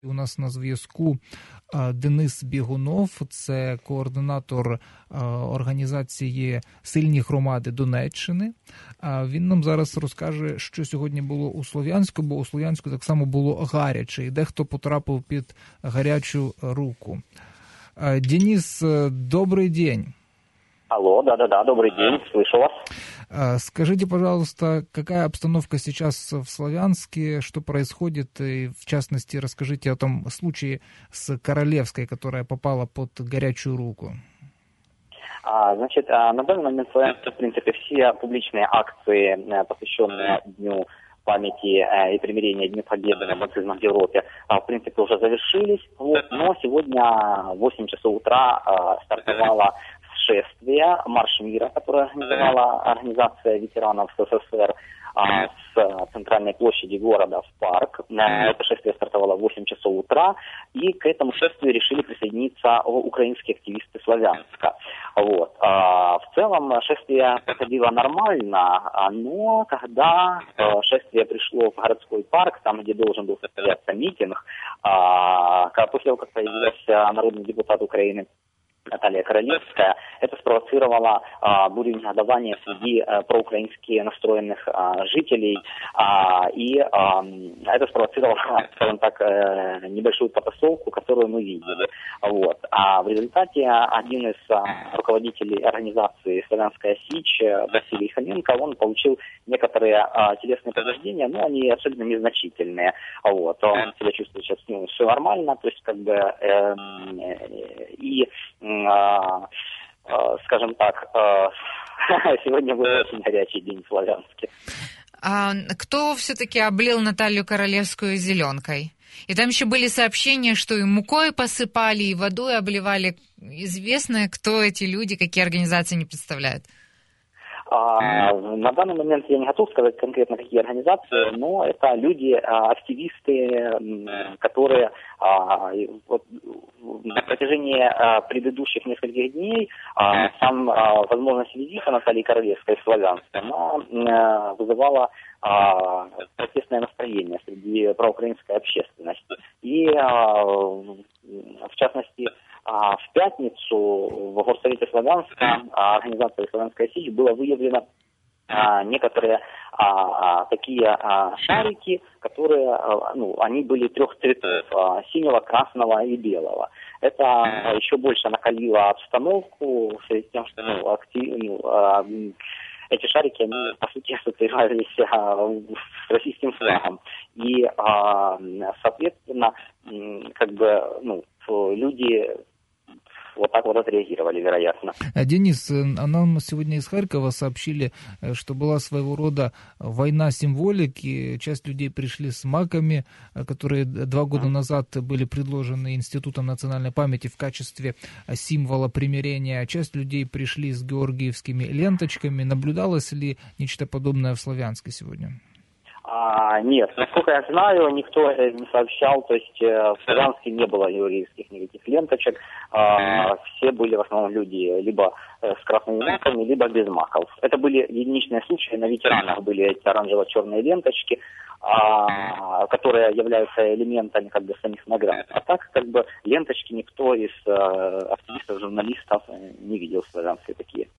У нас на зв'язку Денис Бігунов, це координатор організації «Сильні громади Донеччини». Він нам зараз розкаже, що сьогодні було у Слов'янську, бо у Слов'янську так само було гаряче, і дехто потрапив під гарячу руку. Денис, добрый день. Алло, да-да-да, добрый день, слышу вас. Скажите, пожалуйста, какая обстановка сейчас в Славянске, что происходит, и в частности расскажите о том случае с Королевской, которая попала под горячую руку. Значит, на данный момент в принципе, все публичные акции, посвященные Дню памяти и примирения Дню Победы над нацизмом в Европе, в принципе, уже завершились. Вот, но сегодня в 8 часов утра стартовало шествие «Марш мира», которое организовала Организация ветеранов СССР с центральной площади города в парк. Это шествие стартовало в 8 часов утра, и к этому шествию решили присоединиться украинские активисты Славянска. Вот. В целом шествие проходило нормально, но когда шествие пришло в городской парк, там, где должен был состояться митинг, после того, как появился народный депутат Украины Наталья Королевская, это спровоцировало бурю негодования среди проукраински настроенных жителей, и это спровоцировало, скажем так, небольшую потасовку, которую мы видели. Вот. А в результате один из руководителей организации «Славянская Сич», Василий Хоменко, он получил некоторые телесные повреждения, но они абсолютно незначительные. Вот. Он себя чувствует сейчас все нормально, то есть как бы и скажем так, сегодня был очень горячий день в Славянске. А кто все-таки облил Наталью Королевскую зеленкой? И там еще были сообщения, что и мукой посыпали, и водой обливали. Известно, кто эти люди, какие организации они представляют? На данный момент я не готов сказать конкретно, какие организации, но это люди, активисты, которые на протяжении предыдущих нескольких дней сам возможность визита Натальи Королевской в Славянск, она вызывала протестное настроение среди проукраинской общественности. И, в частности, в пятницу в Горсовете Славянска организации «Славянская Сич» было выявлено некоторые такие шарики, которые, они были 3 цветов, синего, красного и белого. Это еще больше накалило обстановку в связи с тем, что эти шарики, они, по сути, ассоциировались с российским флагом. И, соответственно, люди вот так вот отреагировали, вероятно. Денис, нам сегодня из Харькова сообщили, что была своего рода война символики. Часть людей пришли с маками, которые 2 года назад были предложены Институтом национальной памяти в качестве символа примирения. Часть людей пришли с георгиевскими ленточками. Наблюдалось ли нечто подобное в Славянске сегодня? Нет, насколько я знаю, никто не сообщал, то есть в Славянске не было георгиевских никаких ленточек, все были в основном люди либо с красными маками, либо без маков. Это были единичные случаи, на ветеранах были эти оранжево-черные ленточки, которые являются элементами как бы самих наград. А так как бы ленточки никто из активистов, журналистов не видел в Славянске такие.